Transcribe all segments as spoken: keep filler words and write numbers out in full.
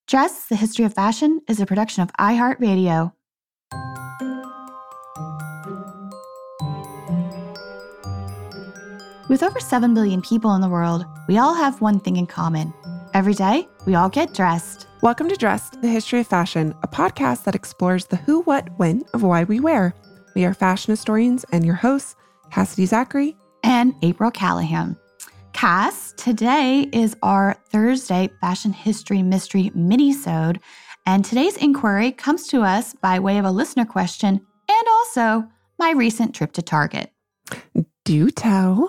Dress, The History of Fashion is a production of iHeartRadio. With over seven billion people in the world, we all have one thing in common. Every day, we all get dressed. Welcome to Dressed, The History of Fashion, a podcast that explores the who, what, when of why we wear. We are fashion historians and your hosts, Cassidy Zachary and April Callahan. Cass, today is our Thursday Fashion History Mystery mini-sode, and today's inquiry comes to us by way of a listener question and also my recent trip to Target. Do tell.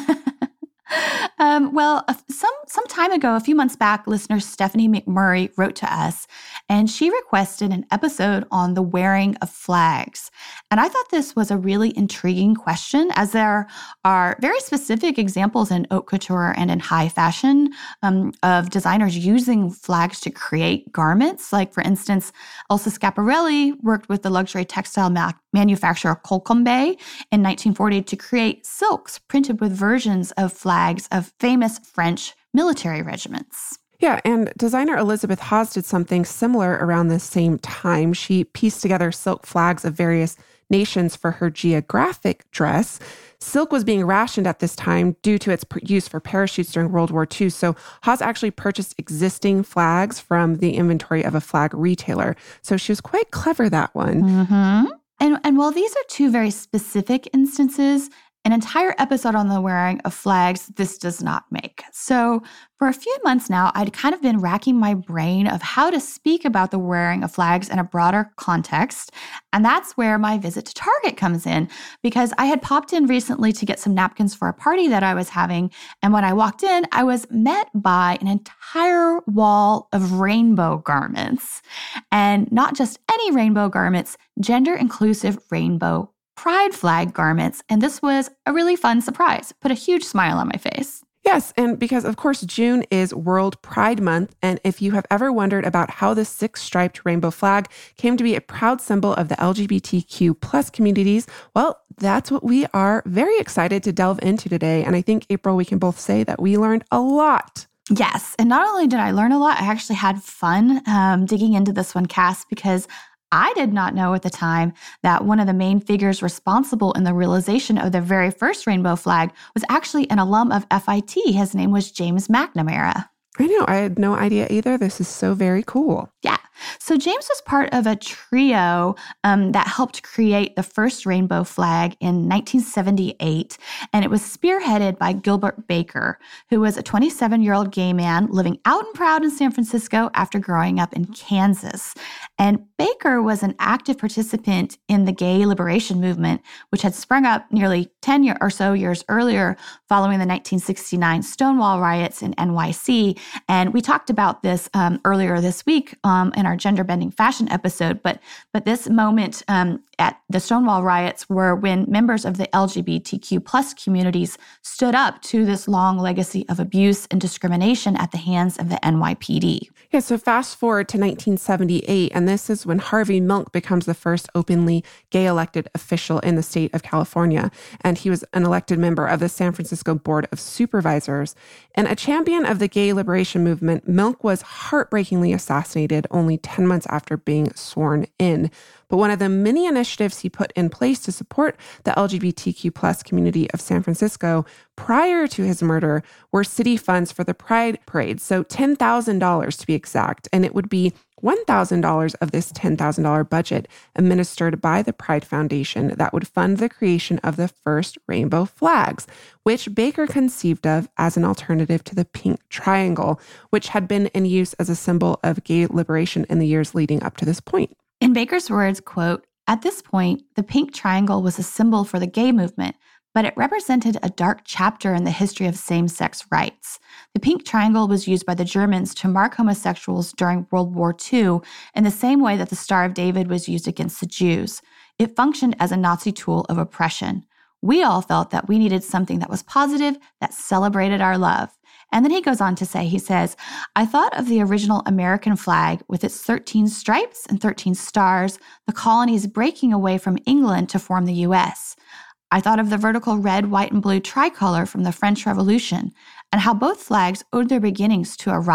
um, well, some some time ago, a few months back, listener Stephanie McMurray wrote to us, and she requested an episode on the wearing of flags. And I thought this was a really intriguing question, as there are very specific examples in haute couture and in high fashion um, of designers using flags to create garments. Like, for instance, Elsa Schiaparelli worked with the luxury textile ma- manufacturer Colcombe in nineteen forty to create silks printed with versions of flags of famous French military regiments. Yeah, and designer Elizabeth Haas did something similar around the same time. She pieced together silk flags of various nations for her geographic dress. Silk was being rationed at this time due to its use for parachutes during World War Two. So Haas actually purchased existing flags from the inventory of a flag retailer. So she was quite clever, that one. Mm-hmm. And, and while these are two very specific instances, an entire episode on the wearing of flags, this does not make. So for a few months now, I'd kind of been racking my brain of how to speak about the wearing of flags in a broader context. And that's where my visit to Target comes in, because I had popped in recently to get some napkins for a party that I was having. And when I walked in, I was met by an entire wall of rainbow garments. And not just any rainbow garments, gender-inclusive rainbow pride flag garments, and this was a really fun surprise. Put a huge smile on my face. Yes, and because, of course, June is World Pride Month, and if you have ever wondered about how the six-striped rainbow flag came to be a proud symbol of the L G B T Q plus communities, well, that's what we are very excited to delve into today, and I think, April, we can both say that we learned a lot. Yes, and not only did I learn a lot, I actually had fun um, digging into this one, Cass, because I did not know at the time that one of the main figures responsible in the realization of the very first rainbow flag was actually an alum of F I T. His name was James McNamara. I know. I had no idea either. This is so very cool. Yeah. So James was part of a trio um, that helped create the first rainbow flag in nineteen seventy-eight, and it was spearheaded by Gilbert Baker, who was a twenty-seven-year-old gay man living out and proud in San Francisco after growing up in Kansas. And Baker was an active participant in the gay liberation movement, which had sprung up nearly ten year or so years earlier following the nineteen sixty-nine Stonewall riots in N Y C. And we talked about this um, earlier this week um, in our gender-bending fashion episode, but but this moment um, at the Stonewall riots were when members of the L G B T Q plus communities stood up to this long legacy of abuse and discrimination at the hands of the N Y P D. Yeah, so fast forward to nineteen seventy-eight, and this is when Harvey Milk becomes the first openly gay elected official in the state of California, and he was an elected member of the San Francisco Board of Supervisors. And a champion of the gay liberation movement, Milk was heartbreakingly assassinated only ten months after being sworn in. But one of the many initiatives he put in place to support the L G B T Q plus community of San Francisco prior to his murder were city funds for the Pride Parade. So ten thousand dollars to be exact. And it would be one thousand dollars of this ten thousand dollars budget administered by the Pride Foundation that would fund the creation of the first rainbow flags, which Baker conceived of as an alternative to the pink triangle, which had been in use as a symbol of gay liberation in the years leading up to this point. In Baker's words, quote, "At this point, the pink triangle was a symbol for the gay movement, but it represented a dark chapter in the history of same-sex rights. The pink triangle was used by the Germans to mark homosexuals during World War Two in the same way that the Star of David was used against the Jews. It functioned as a Nazi tool of oppression. We all felt that we needed something that was positive, that celebrated our love." And then he goes on to say, he says, "I thought of the original American flag with its thirteen stripes and thirteen stars, the colonies breaking away from England to form the U S. I thought of the vertical red, white, and blue tricolor from the French Revolution, and how both flags owed their beginnings to a riot,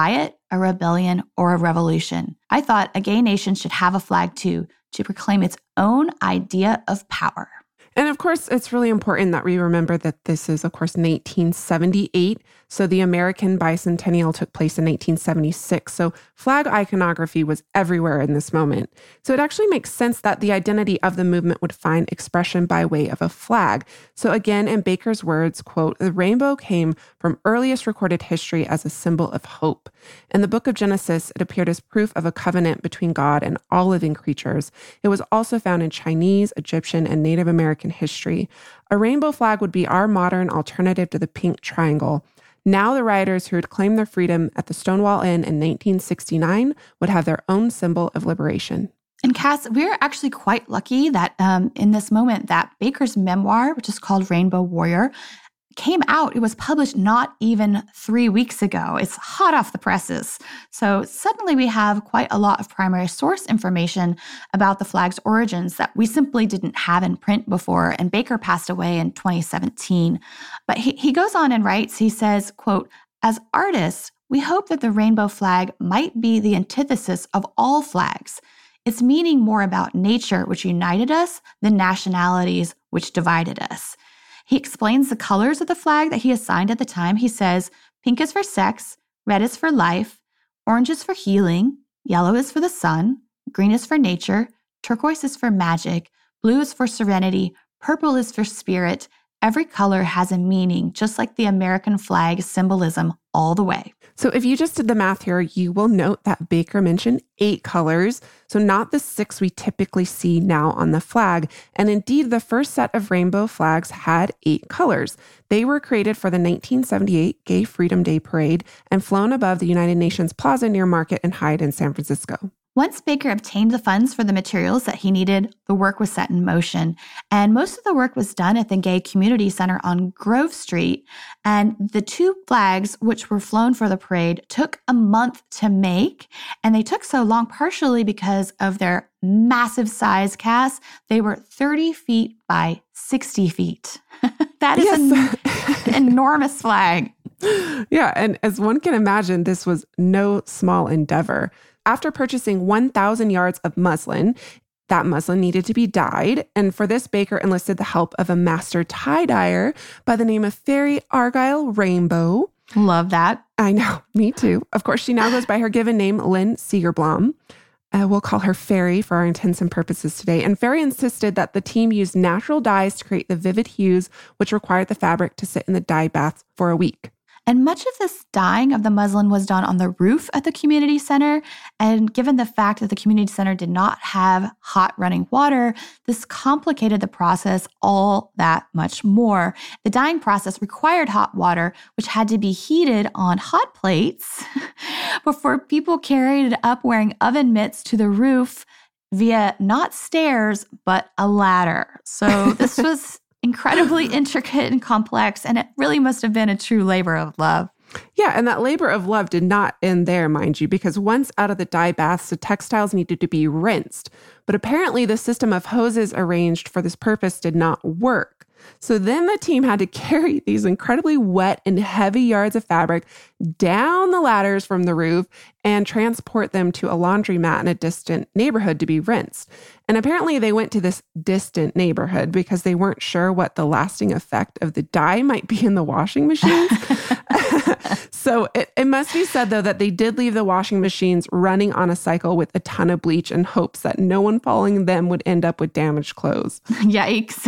a rebellion, or a revolution. I thought a gay nation should have a flag too, to proclaim its own idea of power. And of course, it's really important that we remember that this is, of course, nineteen seventy-eight. So the American bicentennial took place in nineteen seventy-six. So flag iconography was everywhere in this moment. So it actually makes sense that the identity of the movement would find expression by way of a flag. So again, in Baker's words, quote, "The rainbow came from earliest recorded history as a symbol of hope. In the book of Genesis, it appeared as proof of a covenant between God and all living creatures. It was also found in Chinese, Egyptian, and Native American history. A rainbow flag would be our modern alternative to the pink triangle. Now the rioters who had claimed their freedom at the Stonewall Inn in nineteen sixty-nine would have their own symbol of liberation." And Cass, we're actually quite lucky that um, in this moment that Baker's memoir, which is called Rainbow Warrior, came out. It was published not even three weeks ago. It's hot off the presses. So suddenly we have quite a lot of primary source information about the flag's origins that we simply didn't have in print before. And Baker passed away in twenty seventeen. But he, he goes on and writes, he says, quote, "As artists, we hope that the rainbow flag might be the antithesis of all flags. Its meaning more about nature, which united us, than nationalities, which divided us." He explains the colors of the flag that he assigned at the time. He says, pink is for sex, red is for life, orange is for healing, yellow is for the sun, green is for nature, turquoise is for magic, blue is for serenity, purple is for spirit. Every color has a meaning, just like the American flag symbolism all the way. So if you just did the math here, you will note that Baker mentioned eight colors, so not the six we typically see now on the flag. And indeed, the first set of rainbow flags had eight colors. They were created for the nineteen seventy-eight Gay Freedom Day Parade and flown above the United Nations Plaza near Market and Hyde in San Francisco. Once Baker obtained the funds for the materials that he needed, the work was set in motion. And most of the work was done at the Gay Community Center on Grove Street. And the two flags, which were flown for the parade, took a month to make. And they took so long partially because of their massive size, Cass. They were thirty feet by sixty feet. That is yes. an enormous flag. Yeah, and as one can imagine, this was no small endeavor. After purchasing one thousand yards of muslin, that muslin needed to be dyed. And for this, Baker enlisted the help of a master tie-dyer by the name of Fairy Argyle Rainbow. Love that. I know, me too. Of course, she now goes by her given name, Lynn Segerblom. Uh, we'll call her Fairy for our intents and purposes today. And Fairy insisted that the team use natural dyes to create the vivid hues, which required the fabric to sit in the dye bath for a week. And much of this dyeing of the muslin was done on the roof at the community center. And given the fact that the community center did not have hot running water, this complicated the process all that much more. The dyeing process required hot water, which had to be heated on hot plates before people carried it up wearing oven mitts to the roof via not stairs, but a ladder. So this was incredibly intricate and complex, and it really must have been a true labor of love. Yeah, and that labor of love did not end there, mind you, because once out of the dye baths, the textiles needed to be rinsed. But apparently the system of hoses arranged for this purpose did not work. So then the team had to carry these incredibly wet and heavy yards of fabric down the ladders from the roof and transport them to a laundromat in a distant neighborhood to be rinsed. And apparently they went to this distant neighborhood because they weren't sure what the lasting effect of the dye might be in the washing machines. So it, it must be said, though, that they did leave the washing machines running on a cycle with a ton of bleach in hopes that no one following them would end up with damaged clothes. Yikes.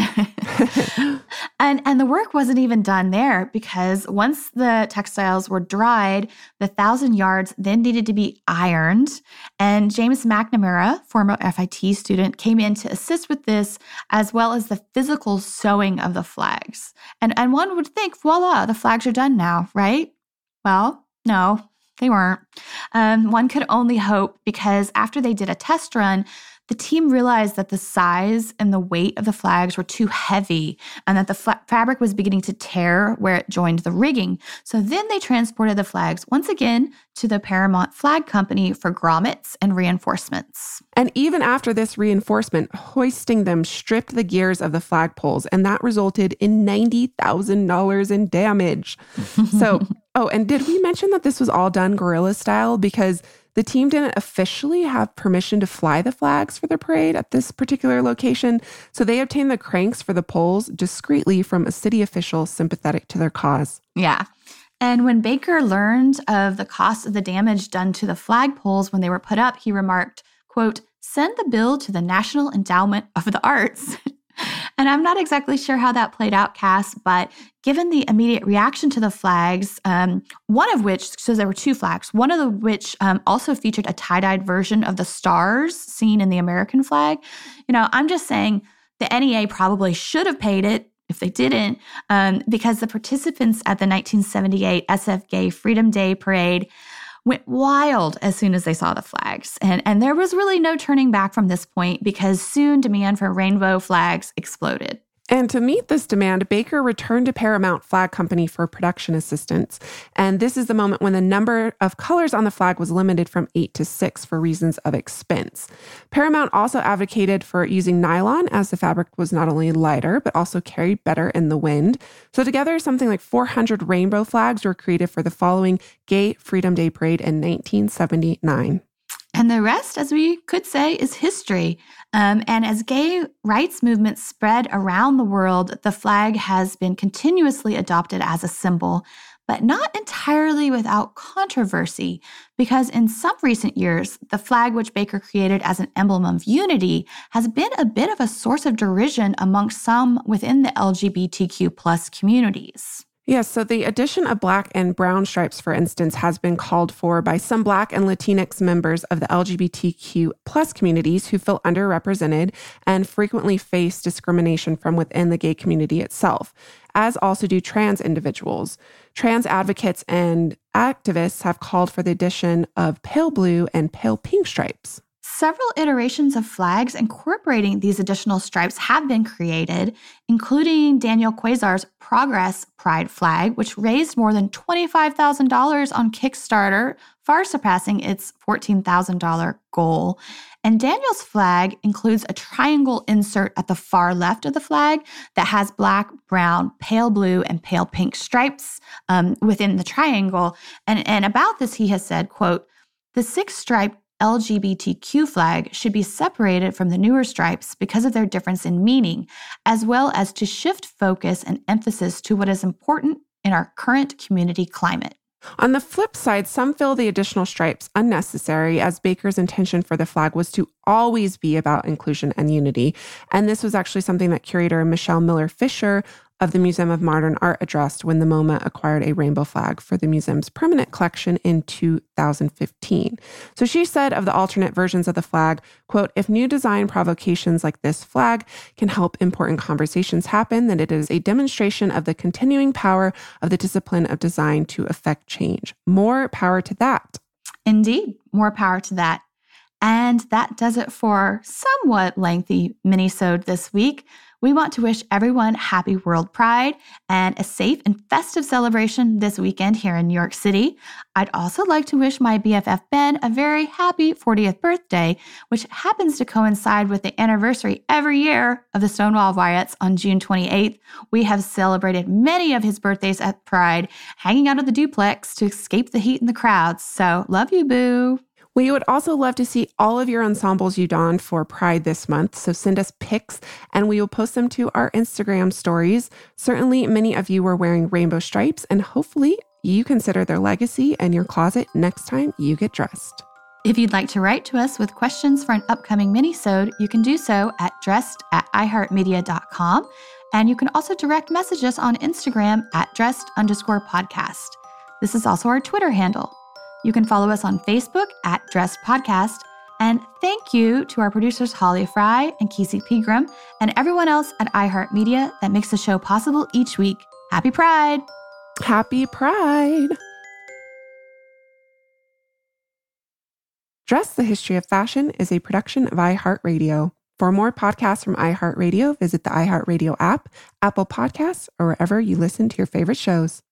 and and the work wasn't even done there, because once the textiles were dried, the thousand yards then needed to be ironed. And James McNamara, former F I T student, came in to assist with this, as well as the physical sewing of the flags. And, and one would think, voila, the flags are done now, right? Well, no, they weren't. Um, one could only hope, because after they did a test run, the team realized that the size and the weight of the flags were too heavy and that the fa- fabric was beginning to tear where it joined the rigging. So then they transported the flags once again to the Paramount Flag Company for grommets and reinforcements. And even after this reinforcement, hoisting them stripped the gears of the flagpoles, and that resulted in ninety thousand dollars in damage. So, Oh, and did we mention that this was all done guerrilla style? Because the team didn't officially have permission to fly the flags for the parade at this particular location, so they obtained the cranks for the poles discreetly from a city official sympathetic to their cause. Yeah. And when Baker learned of the cost of the damage done to the flagpoles when they were put up, he remarked, quote, "Send the bill to the National Endowment of the Arts." And I'm not exactly sure how that played out, Cass, but given the immediate reaction to the flags, um, one of which, so there were two flags, one of the which um, also featured a tie-dyed version of the stars seen in the American flag. You know, I'm just saying the N E A probably should have paid it if they didn't, um, because the participants at the nineteen seventy-eight S F Gay Freedom Day Parade went wild as soon as they saw the flags. And, and there was really no turning back from this point because soon demand for rainbow flags exploded. And to meet this demand, Baker returned to Paramount Flag Company for production assistance. And this is the moment when the number of colors on the flag was limited from eight to six for reasons of expense. Paramount also advocated for using nylon, as the fabric was not only lighter, but also carried better in the wind. So together, something like four hundred rainbow flags were created for the following Gay Freedom Day Parade in nineteen seventy-nine. And the rest, as we could say, is history. Um, and as gay rights movements spread around the world, the flag has been continuously adopted as a symbol, but not entirely without controversy, because in some recent years, the flag which Baker created as an emblem of unity has been a bit of a source of derision amongst some within the L G B T Q plus communities. Yes, so the addition of black and brown stripes, for instance, has been called for by some Black and Latinx members of the L G B T Q plus communities who feel underrepresented and frequently face discrimination from within the gay community itself, as also do trans individuals. Trans advocates and activists have called for the addition of pale blue and pale pink stripes. Several iterations of flags incorporating these additional stripes have been created, including Daniel Quasar's Progress Pride flag, which raised more than twenty-five thousand dollars on Kickstarter, far surpassing its fourteen thousand dollars goal. And Daniel's flag includes a triangle insert at the far left of the flag that has black, brown, pale blue, and pale pink stripes um, within the triangle. And, and about this, he has said, quote, "The six-striped L G B T Q flag should be separated from the newer stripes because of their difference in meaning, as well as to shift focus and emphasis to what is important in our current community climate." On the flip side, some feel the additional stripes unnecessary, as Baker's intention for the flag was to always be about inclusion and unity. And this was actually something that curator Michelle Miller Fisher of the Museum of Modern Art addressed when the MoMA acquired a rainbow flag for the museum's permanent collection in two thousand fifteen. So she said of the alternate versions of the flag, quote, "If new design provocations like this flag can help important conversations happen, then it is a demonstration of the continuing power of the discipline of design to affect change. More power to that." Indeed, more power to that. And that does it for our somewhat lengthy mini-sode this week. We want to wish everyone happy World Pride and a safe and festive celebration this weekend here in New York City. I'd also like to wish my B F F Ben a very happy fortieth birthday, which happens to coincide with the anniversary every year of the Stonewall riots on June twenty-eighth. We have celebrated many of his birthdays at Pride, hanging out at the duplex to escape the heat and the crowds. So love you, boo. We would also love to see all of your ensembles you donned for Pride this month, so send us pics and we will post them to our Instagram stories. Certainly, many of you were wearing rainbow stripes, and hopefully you consider their legacy in your closet next time you get dressed. If you'd like to write to us with questions for an upcoming mini-sode, you can do so at dressed at iheartmedia dot com, and you can also direct message us on Instagram at dressed underscore podcast. This is also our Twitter handle. You can follow us on Facebook at Dressed Podcast. And thank you to our producers Holly Fry and Kesey Pegram and everyone else at iHeartMedia that makes the show possible each week. Happy Pride! Happy Pride! Dress the History of Fashion is a production of iHeartRadio. For more podcasts from iHeartRadio, visit the iHeartRadio app, Apple Podcasts, or wherever you listen to your favorite shows.